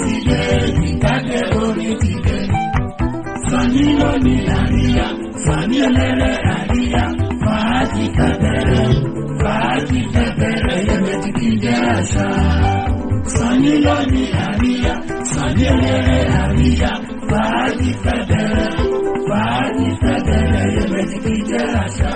ti dé, ìdájẹ́ orin ti dé. Sani lónìí àríyá, Sani eléré àríyá, fàájì tẹ̀bẹ̀rẹ̀, fàájì tẹ̀bẹ̀rẹ̀, yẹmẹtì ti jẹ́ àṣà. Sani lónìí àríyá, Sani eléré àríyá, fàájì tẹ̀bẹ̀rẹ̀, fàájì tẹ̀bẹ̀rẹ̀, yẹmẹtì ti jẹ́ àṣà.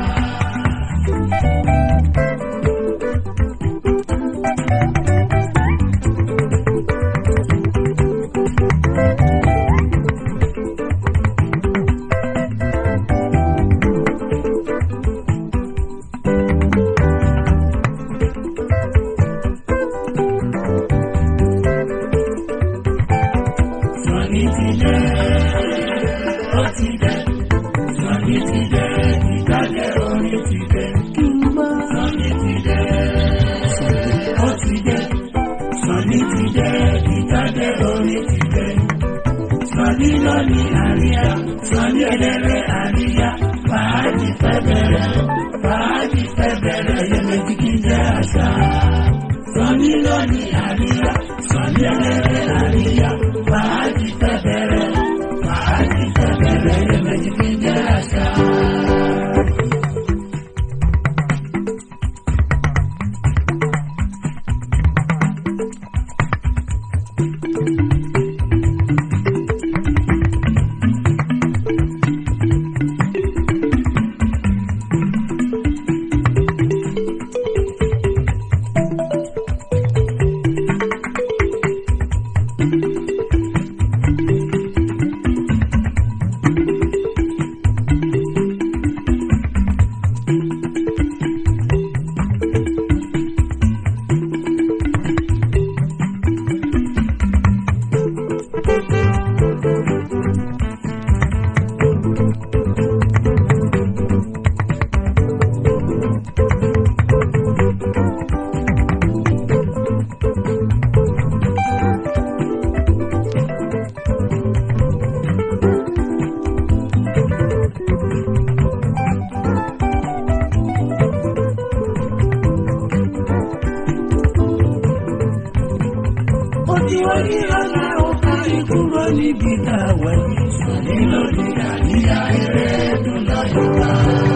Sani lónìí àríyá, Sani eléré àríyá, fàájì fẹ́ bẹ̀rẹ̀, fàájì fẹ́ bẹ̀rẹ̀, yẹmẹtì kì í jẹ́ àṣà. Sani lónìí àríyá, Sani eléré àríyá, fàájì fẹ́ bẹ̀rẹ̀, fàájì fẹ́ bẹ̀rẹ̀, yẹmẹtì kì í jẹ́ àṣà. Níbi táwa yìí Sani lónìí àríyá, eré dùn láyọ̀ wá.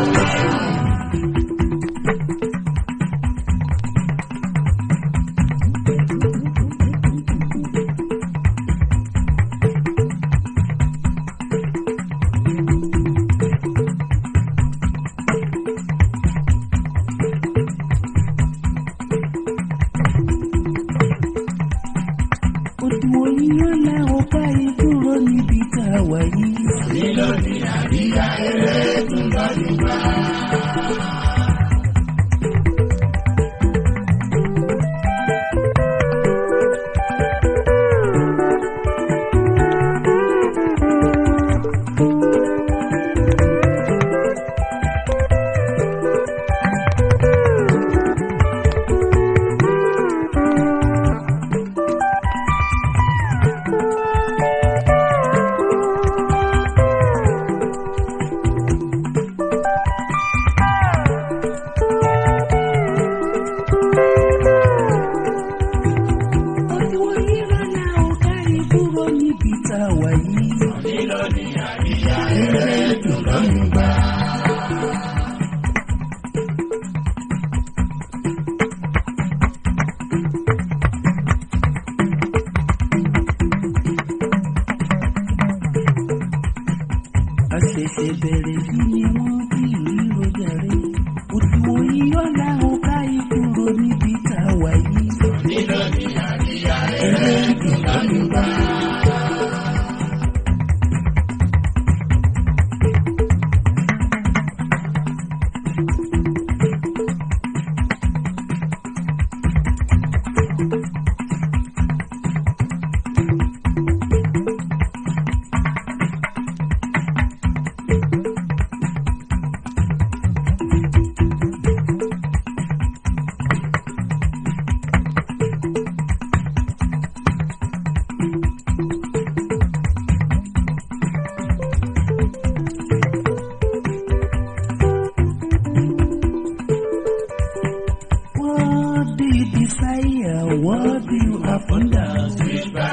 Sani lónìí àríyá, eré dùn láyọ̀ wá. Àṣẹ̀ṣẹ̀ bẹ̀rẹ̀ sí ni wọ́n kì í rọjà rẹ̀. Òdiwọ̀n yìí ọ̀la ọ̀ka ìkúrò níbi táwa yìí. Sani lónìí àríyá, eré dùn láyọ̀ wá.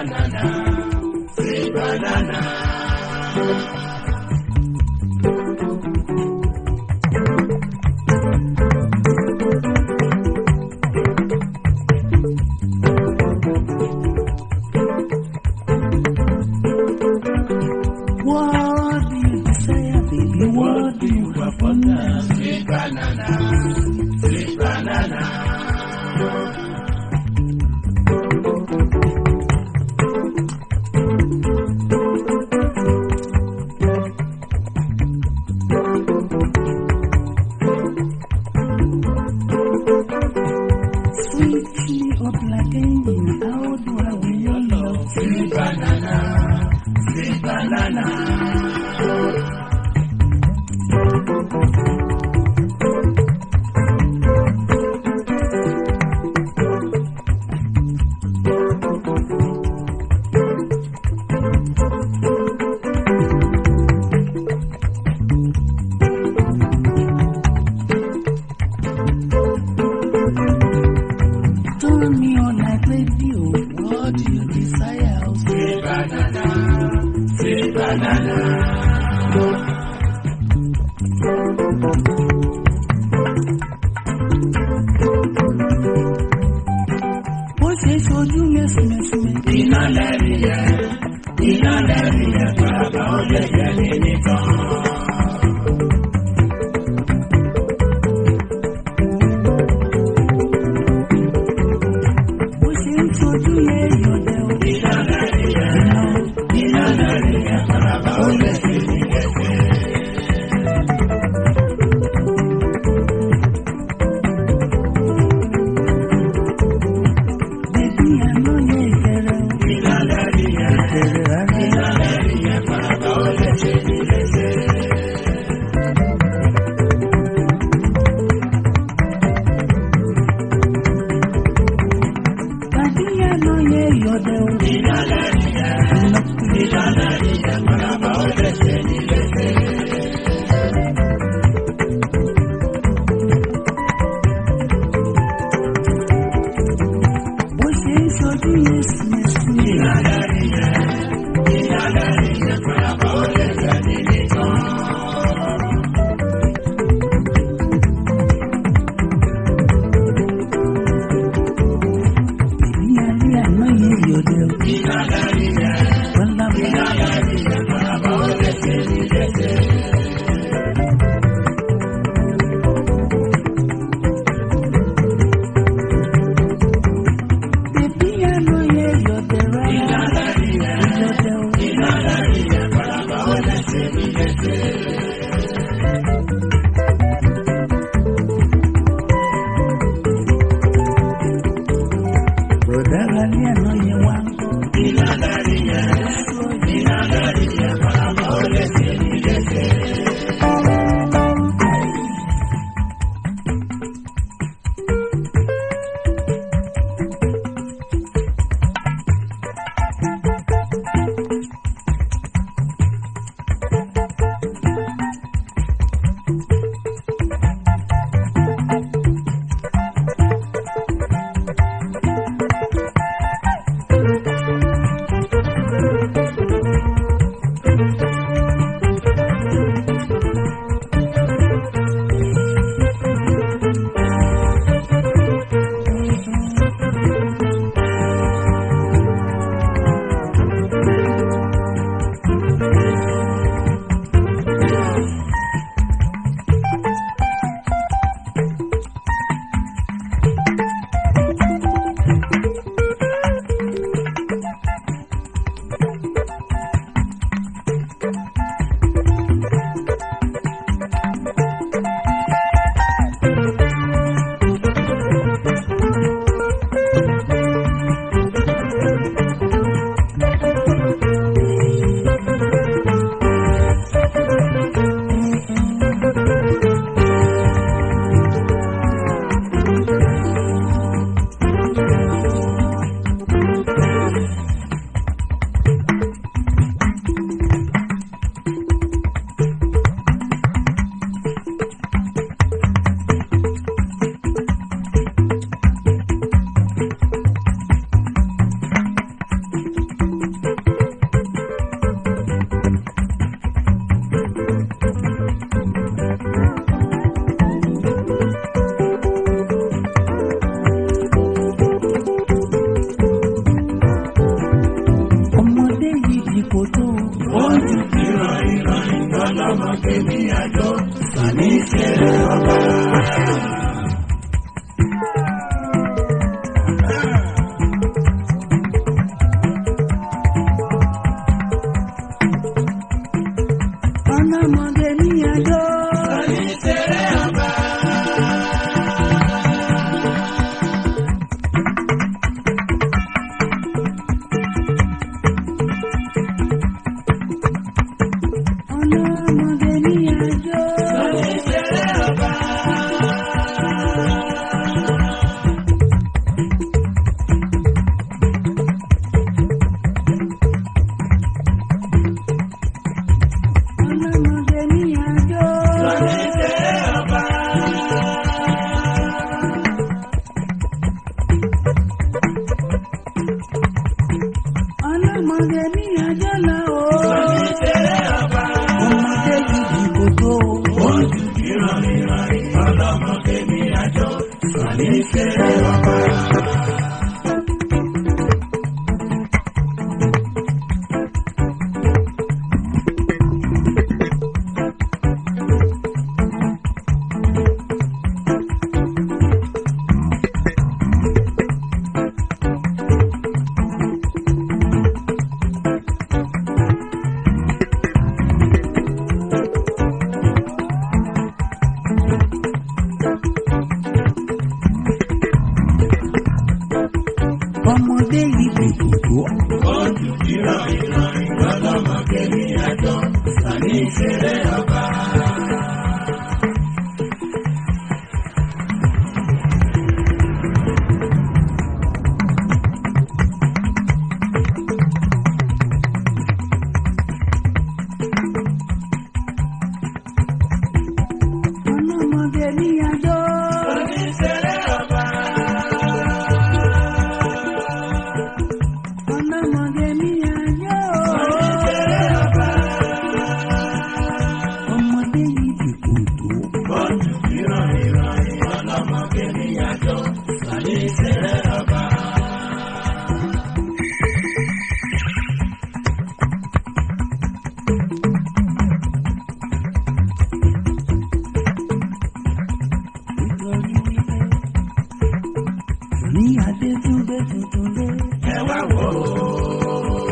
banana, sweet banana. What do you desire, baby? What do you want? Sweet banana, sweet banana. Sweetly up like angel, how do I win your love? Sweet banana, sweet banana. Turn me on like radio, what do you desire? Sweet banana, sweet banana. Bó ṣe ṣojú mẹ́sìmẹ́sìmẹ́. Iná lẹ́rìí yẹ, bàbá ó lè jẹ́ ní nìkan. Bó ṣe ń ṣojú yẹ ìyọ̀dẹ̀ o. Iná lẹ́rìí yẹ, bàbá ó lè jẹ́ ní nìkan. Bébí àná yẹ ìbẹ̀rẹ̀ o. Iná lẹ́rìí yẹ, Ìbẹ̀rẹ̀ rárá. bàbá ó lè jẹ́ ní kò tó. Wọ́n ti fi ràn ọlọ́mọge ní àjọ Sàní ṣeré ọba. Ọlọ́mọge ní àjọ Sàní ṣeré ọba. ọlọ́mọge ní àjọ Sàní ṣeré ọba. ọlọ́mọge ní àjọ Sàní ṣeré ọba. ọlọ́mọge ní àjọ là ó. Sàní ṣeré ọba. ọmọdé yìí kò tó. Wọ́n ti fi ràn ọlọ́mọge ní àjọ Sàní ṣeré ọba. ọmọdé yìí kò tó. Wọ́n ti fi ràn ọlọ́mọge ní àjọ Sàní ṣeré ọba. ọlọ́mọge ní àjọ Sàní ṣeré ọba. ọlọ́mọge ní àjọ Sàní ṣeré ọba. ọmọdé yìí kò tó. Wọ́n ti fi ràn ọlọ́mọge ní àjọ Sàní ṣeré ọba. nítorí wípé ní adé tún gbé tuntun dé. Ẹ wá wò ó.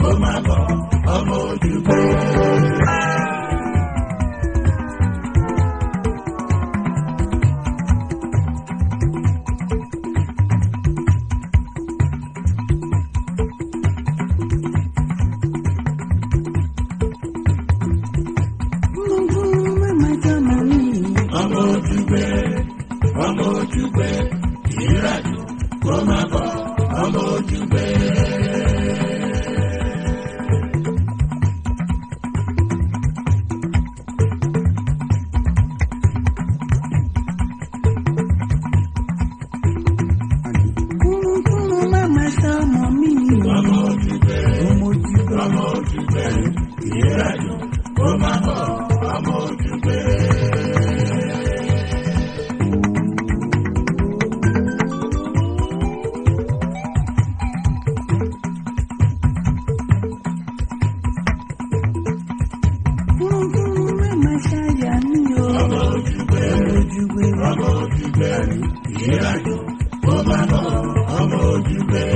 má bọ̀ ọmọ ojúgbé. Ọmọ ojúgbé ìrìnàjò kó má bọ̀ ọmọ ojúgbé. Ọmọ ojúgbé ìrìnàjò kó má bọ̀ ọmọ ojúgbé. Ọmọ ojúgbé ìrìnàjò kó má bọ̀ ọmọ ojúgbé.